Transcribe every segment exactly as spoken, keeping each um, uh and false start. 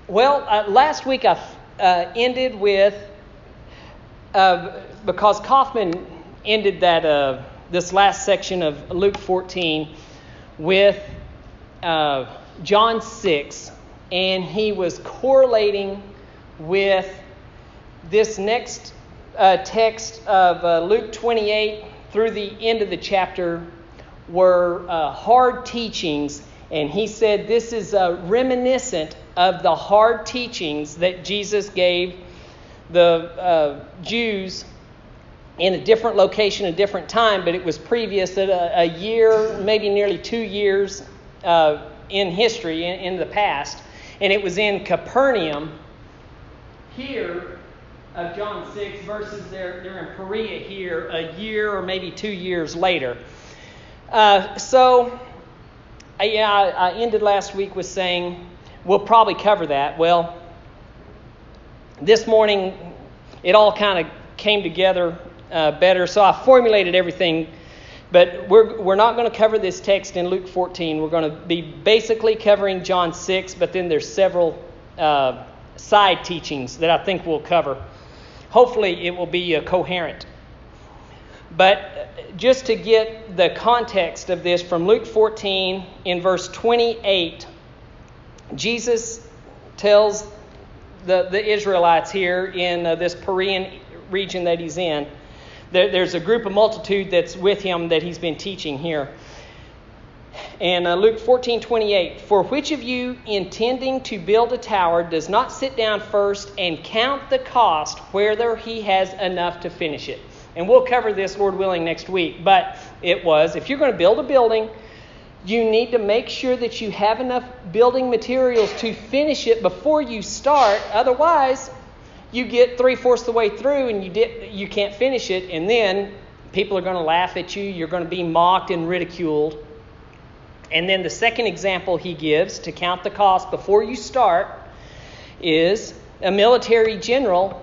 Well, uh, last week I uh, ended with, uh, because Kaufman ended that uh, this last section of Luke fourteen with uh, John six, and he was correlating with this next uh, text of uh, Luke twenty-eight through the end of the chapter were uh, hard teachings, and he said this is uh, reminiscent of the hard teachings that Jesus gave the uh, Jews in a different location, a different time, but it was previous at a, a year, maybe nearly two years uh, in history, in, in the past. And it was in Capernaum here of John six versus they're, they're in Perea here a year or maybe two years later. Uh, so, I, yeah, I, I ended last week with saying we'll probably cover that. Well, this morning it all kind of came together uh, better, so I formulated everything. But we're we're not going to cover this text in Luke fourteen. We're going to be basically covering John six, but then there's several uh, side teachings that I think we'll cover. Hopefully it will be uh, coherent. But just to get the context of this from Luke fourteen, in verse twenty-eight, Jesus tells the, the Israelites here in uh, this Perean region that he's in, there, there's a group of multitude that's with him that he's been teaching here. And uh, Luke fourteen twenty-eight, for which of you intending to build a tower does not sit down first and count the cost whether he has enough to finish it? And we'll cover this, Lord willing, next week. But it was, if you're going to build a building, you need to make sure that you have enough building materials to finish it before you start. Otherwise, you get three-fourths of the way through and you did, you can't finish it. And then people are going to laugh at you. You're going to be mocked and ridiculed. And then the second example he gives to count the cost before you start is a military general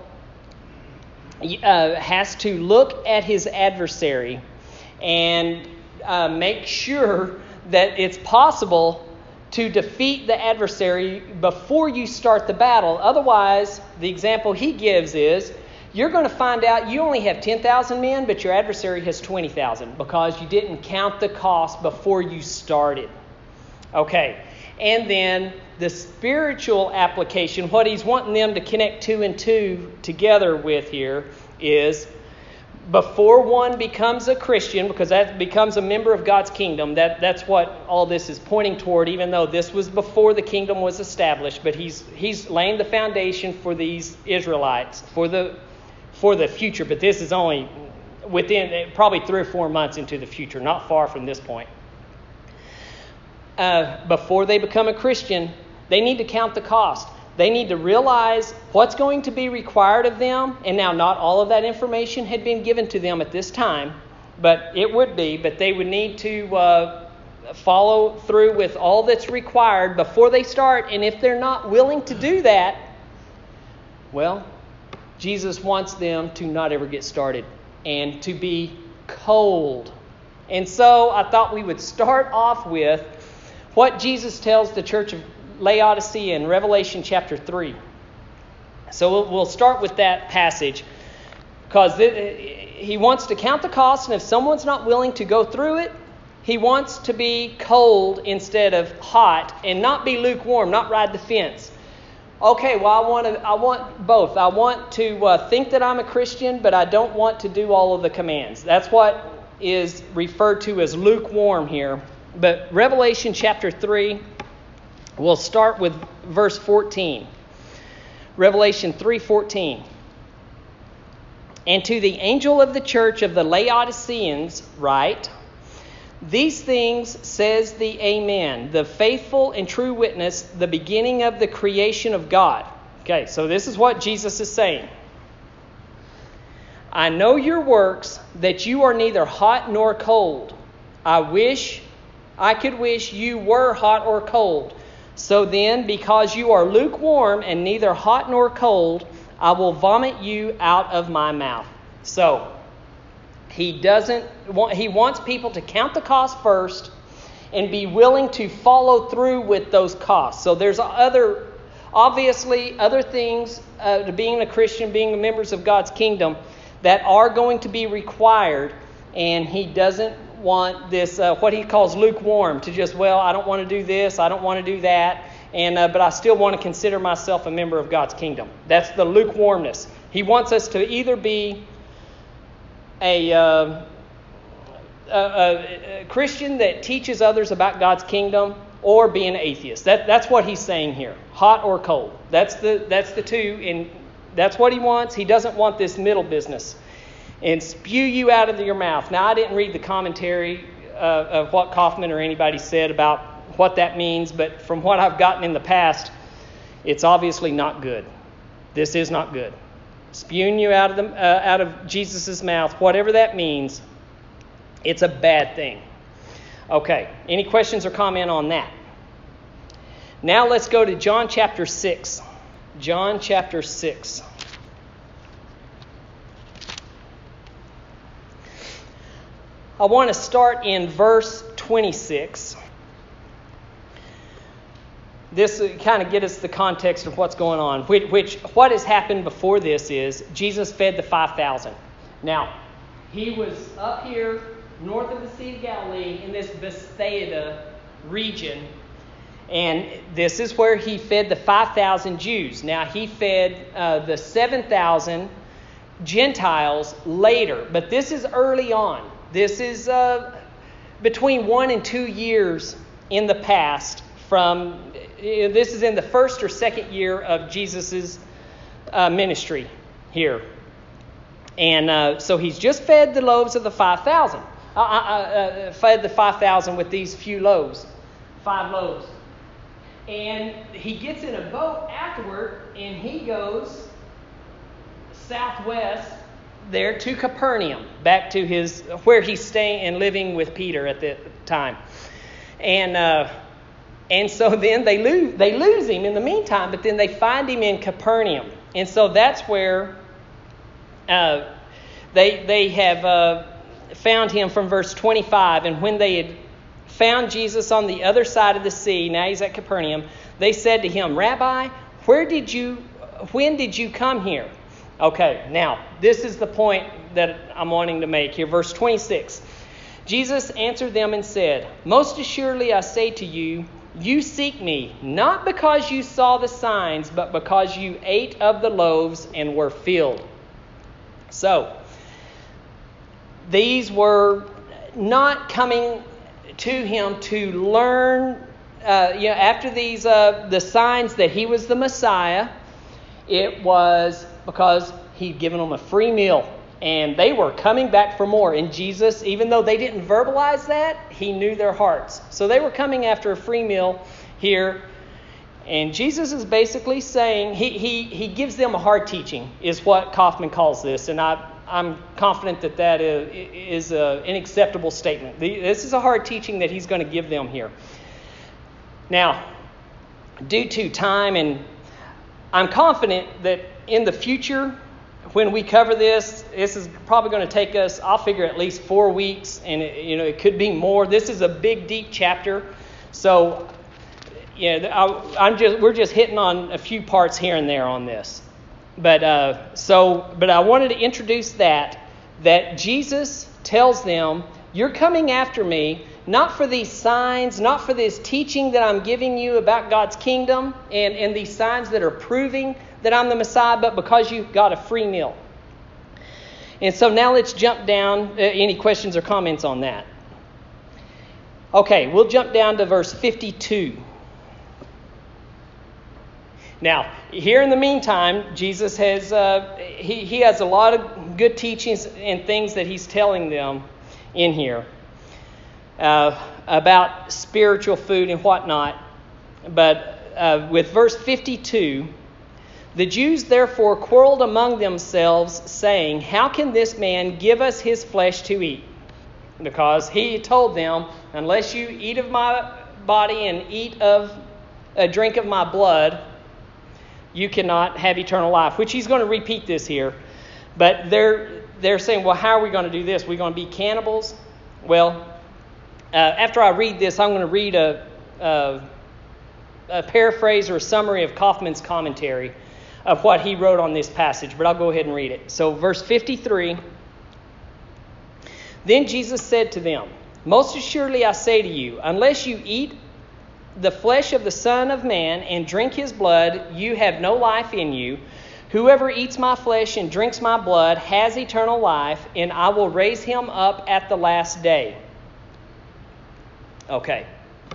uh, has to look at his adversary and uh, make sure that it's possible to defeat the adversary before you start the battle. Otherwise, the example he gives is, you're going to find out you only have ten thousand men, but your adversary has twenty thousand because you didn't count the cost before you started. Okay, and then the spiritual application, what he's wanting them to connect two and two together with here is, before one becomes a Christian, because that becomes a member of God's kingdom, that, that's what all this is pointing toward, even though this was before the kingdom was established. But he's he's laying the foundation for these Israelites, for the for the future. But this is only within probably three or four months into the future, not far from this point. Uh, before they become a Christian, they need to count the cost. They need to realize what's going to be required of them. And now not all of that information had been given to them at this time, but it would be. But they would need to uh, follow through with all that's required before they start. And if they're not willing to do that, well, Jesus wants them to not ever get started and to be cold. And so I thought we would start off with what Jesus tells the church of Laodicea in Revelation chapter three. So we'll, we'll start with that passage because he wants to count the cost, and if someone's not willing to go through it, he wants to be cold instead of hot and not be lukewarm, not ride the fence. Okay, well, I want to. I want both. I want to uh, think that I'm a Christian, but I don't want to do all of the commands. That's what is referred to as lukewarm here. But Revelation chapter three, we'll start with verse fourteen. Revelation three fourteen. And to the angel of the church of the Laodiceans write, these things says the Amen, the faithful and true witness, the beginning of the creation of God. Okay, so this is what Jesus is saying. I know your works, that you are neither hot nor cold. I wish, I could wish you were hot or cold. So then, because you are lukewarm and neither hot nor cold, I will vomit you out of my mouth. So, he doesn't want, he wants people to count the cost first and be willing to follow through with those costs. So there's other obviously other things uh, to being a Christian, being members of God's kingdom, that are going to be required, and he doesn't want this, uh, what he calls lukewarm, to just, well, I don't want to do this, I don't want to do that, and uh, but I still want to consider myself a member of God's kingdom. That's the lukewarmness. He wants us to either be a, uh, a, a Christian that teaches others about God's kingdom, or be an atheist. That, that's what he's saying here, hot or cold. That's the that's the two, and that's what he wants. He doesn't want this middle business. And spew you out of your mouth. Now, I didn't read the commentary uh, of what Kaufman or anybody said about what that means, but from what I've gotten in the past, it's obviously not good. This is not good. Spewing you out of the uh, out of Jesus' mouth, whatever that means, it's a bad thing. Okay, any questions or comment on that? Now let's go to John chapter six. John chapter six. I want to start in verse twenty-six. This kind of gets us the context of what's going on. Which, which what has happened before this is Jesus fed the five thousand. Now, he was up here north of the Sea of Galilee in this Bethsaida region. And this is where he fed the five thousand Jews. Now, he fed uh, the seven thousand Gentiles later. But this is early on. This is uh, between one and two years in the past from, this is in the first or second year of Jesus' uh, ministry here. And uh, so he's just fed the loaves of the five thousand. Uh, uh, uh, fed the five thousand with these few loaves, five loaves. And he gets in a boat afterward, and he goes southwest there to Capernaum, back to his where he's staying and living with Peter at the time. And uh, and so then they lose they lose him in the meantime, but then they find him in Capernaum, and so that's where uh, they they have uh, found him from verse twenty-five. And when they had found Jesus on the other side of the sea, now he's at Capernaum, they said to him, "Rabbi, where did you when did you come here?" Okay, now, this is the point that I'm wanting to make here. Verse twenty-six. Jesus answered them and said, "Most assuredly I say to you, you seek me, not because you saw the signs, but because you ate of the loaves and were filled." So, these were not coming to him to learn, uh, you know, after these, uh, the signs that he was the Messiah. It was because he'd given them a free meal, and they were coming back for more. And Jesus, even though they didn't verbalize that, he knew their hearts. So they were coming after a free meal here. And Jesus is basically saying, he he he gives them a hard teaching, is what Kaufman calls this. And I, I'm confident that that is, is a, an acceptable statement. This is a hard teaching that he's going to give them here. Now, due to time, and I'm confident that in the future, when we cover this, this is probably going to take us, I'll figure at least four weeks, and it, you know, it could be more. This is a big, deep chapter, so yeah, I, I'm just we're just hitting on a few parts here and there on this. But uh, so, but I wanted to introduce that that Jesus tells them, "You're coming after me, not for these signs, not for this teaching that I'm giving you about God's kingdom and, and these signs that are proving that I'm the Messiah, but because you got a free meal." And so now let's jump down. Uh, any questions or comments on that? Okay, we'll jump down to verse fifty-two. Now, here in the meantime, Jesus has uh, he, he has a lot of good teachings and things that he's telling them in here. Uh, about spiritual food and whatnot. But uh, with verse fifty-two, the Jews therefore quarreled among themselves, saying, "How can this man give us his flesh to eat?" Because he told them, "Unless you eat of my body and eat of a drink of my blood, you cannot have eternal life." Which he's going to repeat this here. But they're they're saying, "Well, how are we going to do this? Are we going to be cannibals?" Well, Uh, after I read this, I'm going to read a, a a paraphrase or a summary of Kaufman's commentary of what he wrote on this passage, but I'll go ahead and read it. So verse fifty-three, then Jesus said to them, most assuredly I say to you, unless you eat the flesh of the Son of Man and drink his blood, you have no life in you. Whoever eats my flesh and drinks my blood has eternal life, and I will raise him up at the last day. Okay.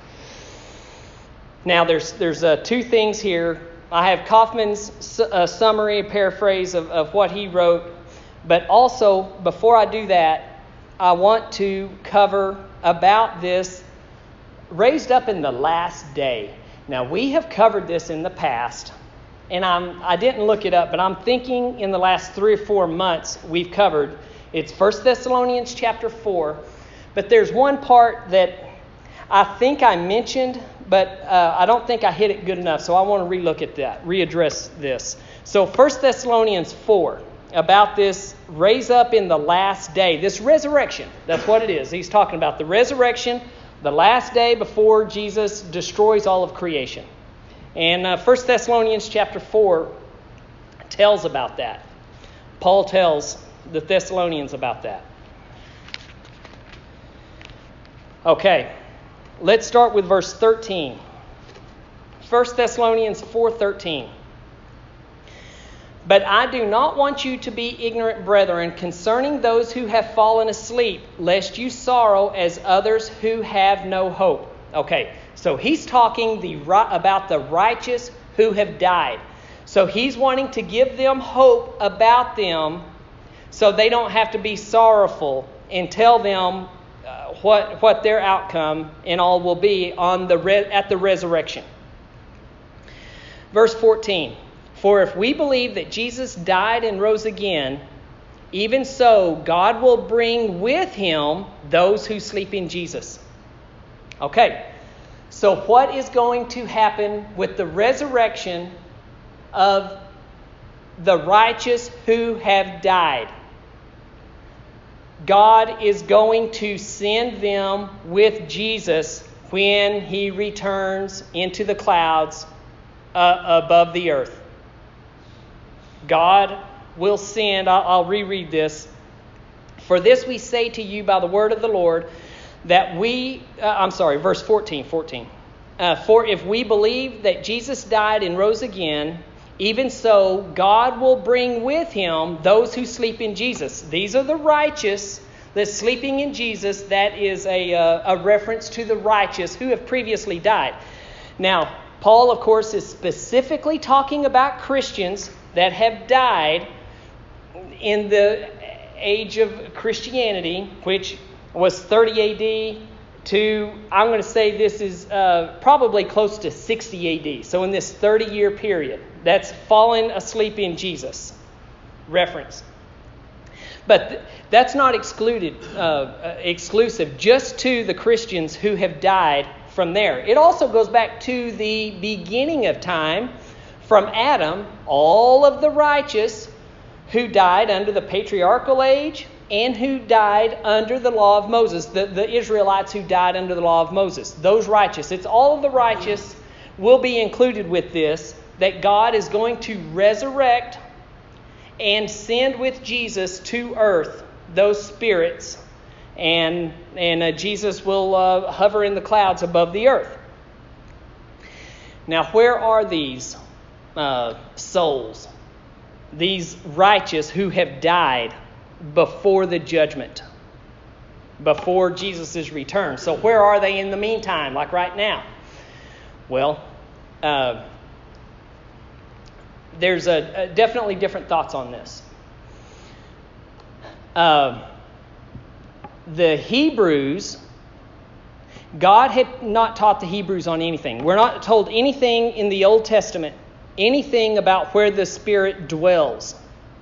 Now, there's there's uh, two things here. I have Kaufman's su- uh, summary, paraphrase of, of what he wrote. But also, before I do that, I want to cover about this raised up in the last day. Now, we have covered this in the past. And I'm, I didn't look it up, but I'm thinking in the last three or four months we've covered. It's First Thessalonians chapter four. But there's one part that I think I mentioned, but uh, I don't think I hit it good enough. So I want to relook at that, readdress this. So First Thessalonians four, about this raise up in the last day, this resurrection. That's what it is. He's talking about the resurrection, the last day before Jesus destroys all of creation. And uh, First Thessalonians chapter four tells about that. Paul tells the Thessalonians about that. Okay, let's start with verse thirteen. First Thessalonians four thirteen. But I do not want you to be ignorant, brethren, concerning those who have fallen asleep, lest you sorrow as others who have no hope. Okay. So he's talking the about the righteous who have died. So he's wanting to give them hope about them so they don't have to be sorrowful, and tell them uh, what what their outcome and all will be on the re- at the resurrection. Verse fourteen. For if we believe that Jesus died and rose again, even so God will bring with him those who sleep in Jesus. Okay. So what is going to happen with the resurrection of the righteous who have died? God is going to send them with Jesus when he returns into the clouds uh, above the earth. God will send, I'll, I'll reread this. For this we say to you by the word of the Lord, that we, uh, I'm sorry, verse fourteen, fourteen. Uh, For if we believe that Jesus died and rose again, even so God will bring with him those who sleep in Jesus. These are the righteous that's sleeping in Jesus. That is a, uh, a reference to the righteous who have previously died. Now, Paul, of course, is specifically talking about Christians that have died in the age of Christianity, which was thirty A D to, I'm going to say this is uh, probably close to sixty A D. So in this thirty-year period, that's fallen asleep in Jesus reference. But th- that's not excluded, uh, exclusive just to the Christians who have died from there. It also goes back to the beginning of time, from Adam, all of the righteous who died under the patriarchal age and who died under the law of Moses, the, the Israelites who died under the law of Moses, those righteous. It's all of the righteous will be included with this, that God is going to resurrect and send with Jesus to earth those spirits, and, and uh, Jesus will uh, hover in the clouds above the earth. Now, where are these uh, souls? These righteous who have died before the judgment, before Jesus' return. So where are they in the meantime, like right now? Well, uh, there's a, a definitely different thoughts on this. Uh, the Hebrews, God had not taught the Hebrews on anything. We're not told anything in the Old Testament, anything about where the Spirit dwells.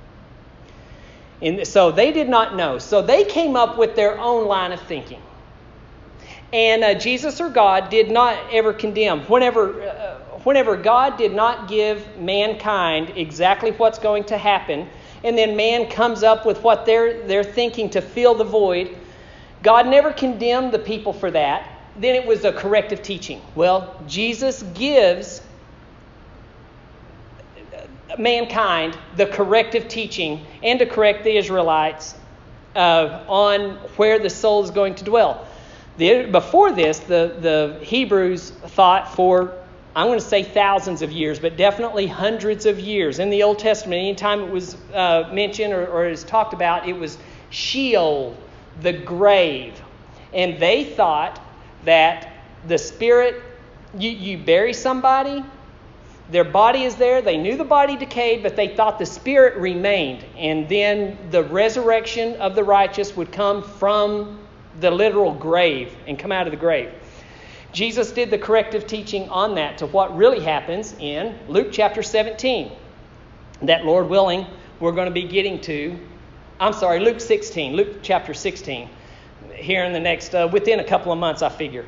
And so they did not know. So they came up with their own line of thinking. And uh, Jesus or God did not ever condemn. Whenever, uh, whenever God did not give mankind exactly what's going to happen, and then man comes up with what they're, they're thinking to fill the void, God never condemned the people for that. then it was a corrective teaching. Well, Jesus gives mankind the corrective teaching and to correct the Israelites uh, on where the soul is going to dwell. The, before this, the, the Hebrews thought for, I'm going to say thousands of years, but definitely hundreds of years. In the Old Testament, anytime it was uh, mentioned or, or is talked about, it was Sheol, the grave. And they thought that the spirit, you, you bury somebody, their body is there. They knew the body decayed, but they thought the spirit remained. And then the resurrection of the righteous would come from the literal grave and come out of the grave. Jesus did the corrective teaching on that to what really happens in Luke chapter seventeen. That, Lord willing, we're going to be getting to. I'm sorry, Luke sixteen. Luke chapter sixteen. Here in the next, uh, within a couple of months, I figure.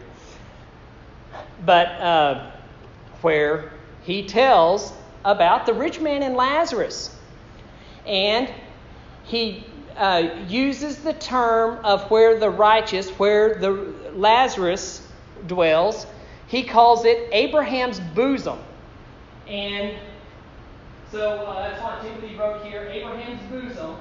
But uh, where he tells about the rich man and Lazarus. And he uh, uses the term of where the righteous, where the Lazarus dwells. He calls it Abraham's bosom. And so uh, that's what Timothy wrote here, Abraham's bosom.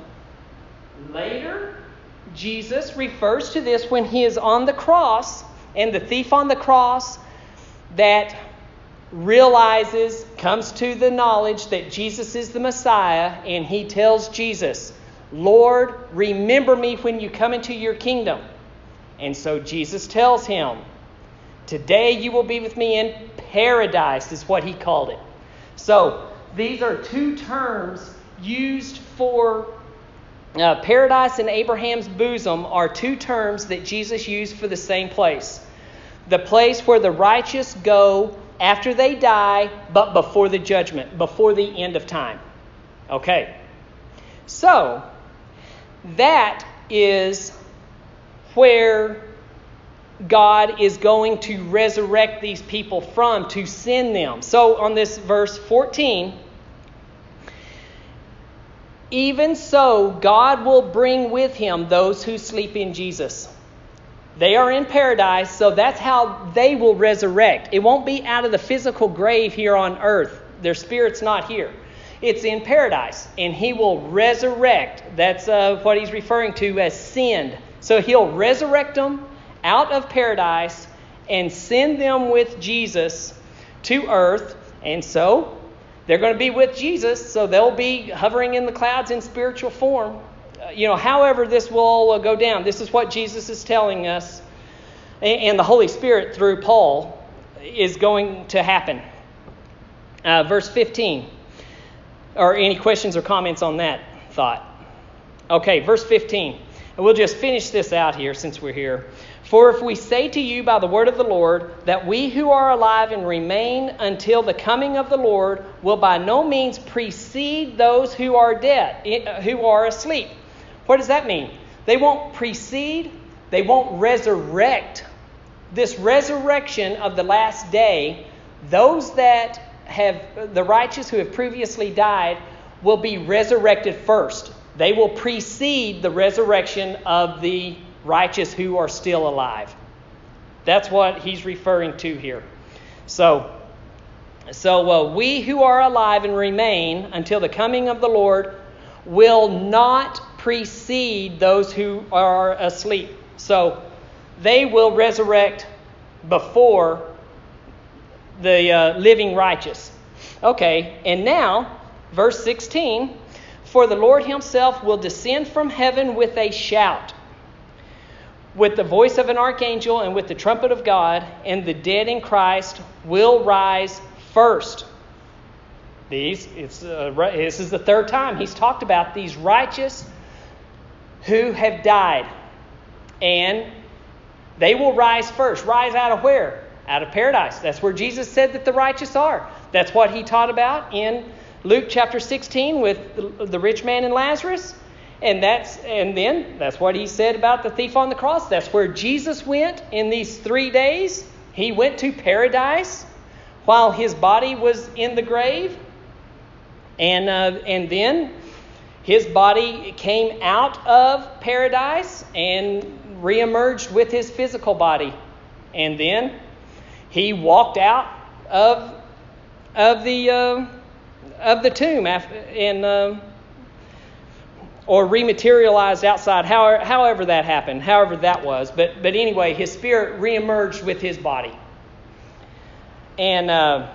Later, Jesus refers to this when he is on the cross, and the thief on the cross that realizes, comes to the knowledge that Jesus is the Messiah, and he tells Jesus, Lord, remember me when you come into your kingdom. And so Jesus tells him, today you will be with me in paradise, is what he called it. So these are two terms used for uh, paradise and Abraham's bosom are two terms that Jesus used for the same place. The place where the righteous go after they die, but before the judgment, before the end of time. Okay. So, that is where God is going to resurrect these people from, to send them. So, on this verse fourteen, even so, God will bring with him those who sleep in Jesus. They are in paradise, so that's how they will resurrect. It won't be out of the physical grave here on earth. Their spirit's not here. It's in paradise, and he will resurrect. That's uh, what he's referring to as send. So he'll resurrect them out of paradise and send them with Jesus to earth. And so they're going to be with Jesus, so they'll be hovering in the clouds in spiritual form. You know, however this will go down, this is what Jesus is telling us, and the Holy Spirit through Paul is going to happen. Uh, verse fifteen. Or any questions or comments on that thought? Okay, verse fifteen. And we'll just finish this out here since we're here. For if we say to you by the word of the Lord that we who are alive and remain until the coming of the Lord will by no means precede those who are dead, who are asleep. What does that mean? They won't precede, they won't resurrect. This resurrection of the last day, those that have, the righteous who have previously died, will be resurrected first. They will precede the resurrection of the righteous who are still alive. That's what he's referring to here. So, so uh, we who are alive and remain until the coming of the Lord will not precede those who are asleep. So they will resurrect before the uh, living righteous. Okay, and now, verse sixteen, for the Lord himself will descend from heaven with a shout, with the voice of an archangel and with the trumpet of God, and the dead in Christ will rise first. These, it's uh, this is the third time he's talked about these righteous who have died. And they will rise first. Rise out of where? Out of paradise. That's where Jesus said that the righteous are. That's what he taught about in Luke chapter sixteen with the rich man and Lazarus. And that's and then that's what he said about the thief on the cross. That's where Jesus went in these three days. He went to paradise while his body was in the grave. And uh, and then his body came out of paradise and reemerged with his physical body And then he walked out of of the uh, of the tomb after, and uh, or rematerialized outside. However, however that happened, however that was. But but anyway, his spirit reemerged with his body. And uh,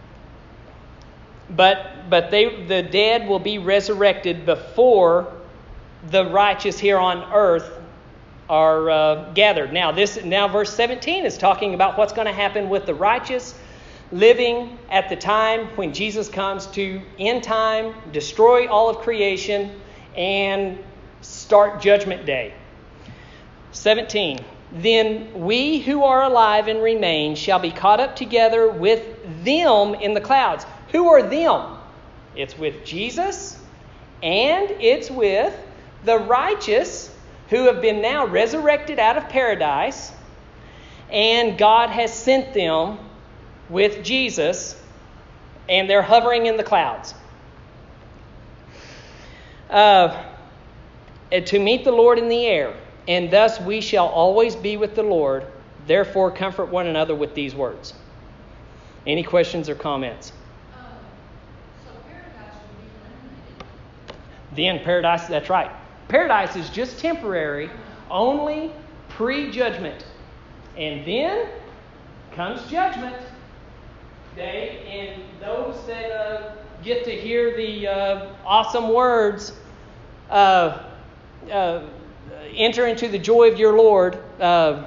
but but they the dead will be resurrected before the righteous here on earth are uh, gathered. Now this now verse seventeen is talking about what's going to happen with the righteous living at the time when Jesus comes to end time, destroy all of creation, and start Judgment Day. seventeen. Then we who are alive and remain shall be caught up together with them in the clouds. Who are them? It's with Jesus, and it's with the righteous who have been now resurrected out of paradise, and God has sent them with Jesus, and they're hovering in the clouds. Uh, to meet the Lord in the air, and thus we shall always be with the Lord. Therefore, comfort one another with these words. Any questions or comments? Um, so paradise will be eliminated. Then paradise, that's right. Paradise is just temporary, only pre-judgment. And then comes Judgment Day, and those that uh, get to hear the uh, awesome words, uh, uh, enter into the joy of your Lord, uh,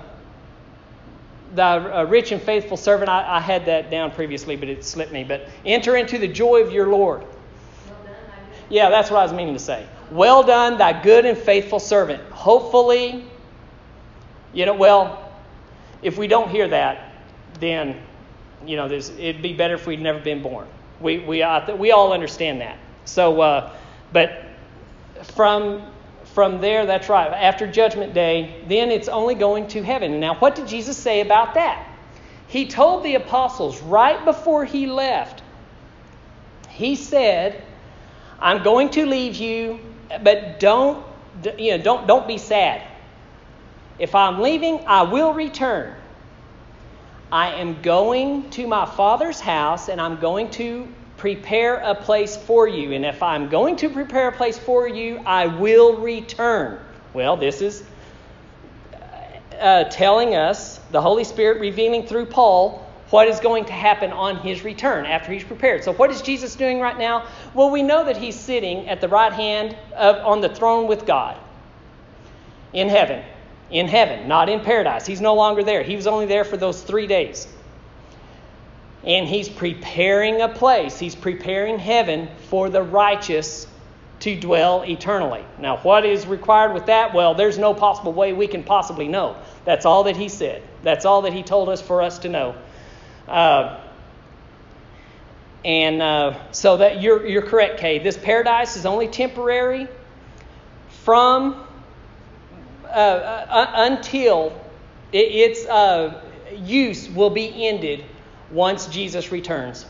the uh, rich and faithful servant. I, I had that down previously, but it slipped me. But enter into the joy of your Lord. Well done, I Yeah, that's what I was meaning to say. Well done, thy good and faithful servant. Hopefully, you know, well, if we don't hear that, then, you know, there's, it'd be better if we'd never been born. We we uh, we all understand that. So, uh, but from from there, that's right. After Judgment Day, then it's only going to heaven. Now, what did Jesus say about that? He told the apostles right before he left. He said, "I'm going to leave you, but don't you know don't don't be sad. If I'm leaving, I will return. I am going to my Father's house, and I'm going to prepare a place for you. And if I'm going to prepare a place for you, I will return." Well, this is uh, telling us, the Holy Spirit revealing through Paul, what is going to happen on his return after he's prepared. So what is Jesus doing right now? Well, we know that he's sitting at the right hand of, on the throne with God in heaven. In heaven, not in paradise. He's no longer there. He was only there for those three days. And he's preparing a place. He's preparing heaven for the righteous to dwell eternally. Now, what is required with that? Well, there's no possible way we can possibly know. That's all that he said. That's all that he told us for us to know. Uh, and uh, so that you're you're correct, Kay. This paradise is only temporary from uh, uh, until it, its uh, use will be ended once Jesus returns.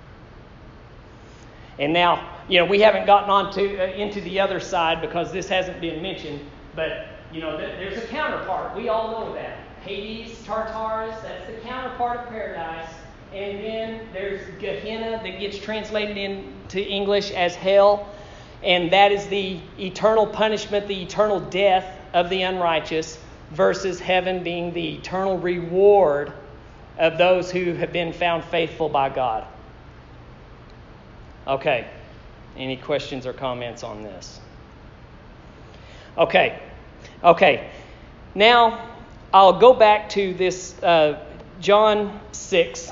And now, you know, we haven't gotten on to uh, into the other side because this hasn't been mentioned, but you know, th- there's a counterpart. We all know that. Hades, Tartarus, that's the counterpart of paradise. And then there's Gehenna that gets translated into English as hell. And that is the eternal punishment, the eternal death of the unrighteous, versus heaven being the eternal reward of those who have been found faithful by God. Okay. Any questions or comments on this? Okay. Okay. Now, I'll go back to this uh, John six,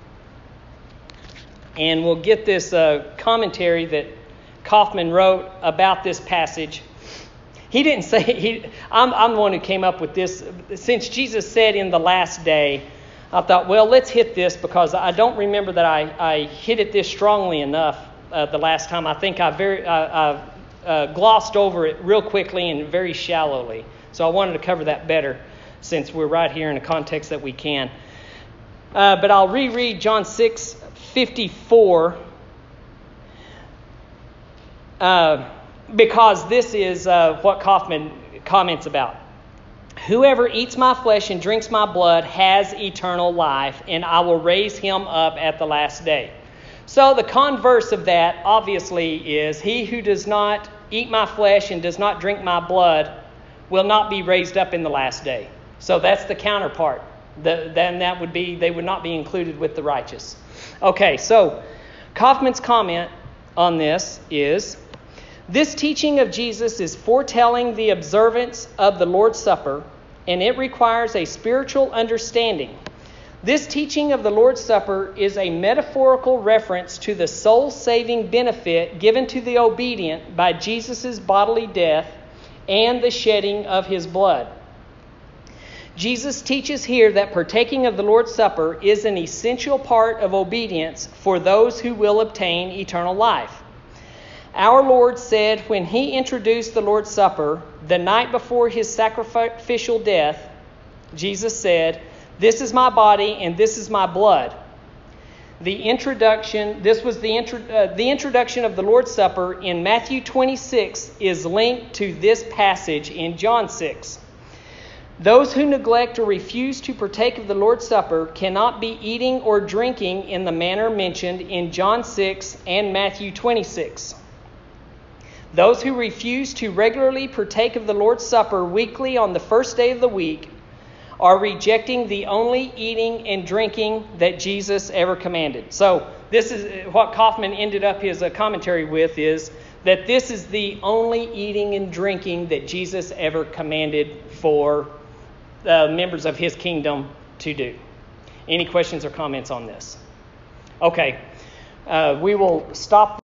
and we'll get this uh, commentary that Kaufman wrote about this passage. He didn't say, he, I'm, I'm the one who came up with this. Since Jesus said in the last day, I thought, well, let's hit this because I don't remember that I, I hit it this strongly enough uh, the last time. I think I very uh, uh, uh, glossed over it real quickly and very shallowly. So I wanted to cover that better since we're right here in a context that we can. Uh, but I'll reread John six fifty-four uh, because this is uh, what Kaufman comments about. Whoever eats my flesh and drinks my blood has eternal life, and I will raise him up at the last day. So the converse of that, obviously, is he who does not eat my flesh and does not drink my blood will not be raised up in the last day. So that's the counterpart. The, then that would be, they would not be included with the righteous. Okay, so Kaufman's comment on this is, this teaching of Jesus is foretelling the observance of the Lord's Supper, and it requires a spiritual understanding. This teaching of the Lord's Supper is a metaphorical reference to the soul-saving benefit given to the obedient by Jesus' bodily death and the shedding of his blood. Jesus teaches here that partaking of the Lord's Supper is an essential part of obedience for those who will obtain eternal life. Our Lord said when he introduced the Lord's Supper the night before his sacrificial death, Jesus said, "This is my body and this is my blood." The introduction, this was the, intro, uh, the introduction of the Lord's Supper in Matthew twenty-six is linked to this passage in John six. Those who neglect or refuse to partake of the Lord's Supper cannot be eating or drinking in the manner mentioned in John six and Matthew twenty-six. Those who refuse to regularly partake of the Lord's Supper weekly on the first day of the week are rejecting the only eating and drinking that Jesus ever commanded. So this is what Kaufman ended up his uh, commentary with, is that this is the only eating and drinking that Jesus ever commanded for uh, members of his kingdom to do. Any questions or comments on this? Okay, uh, we will stop.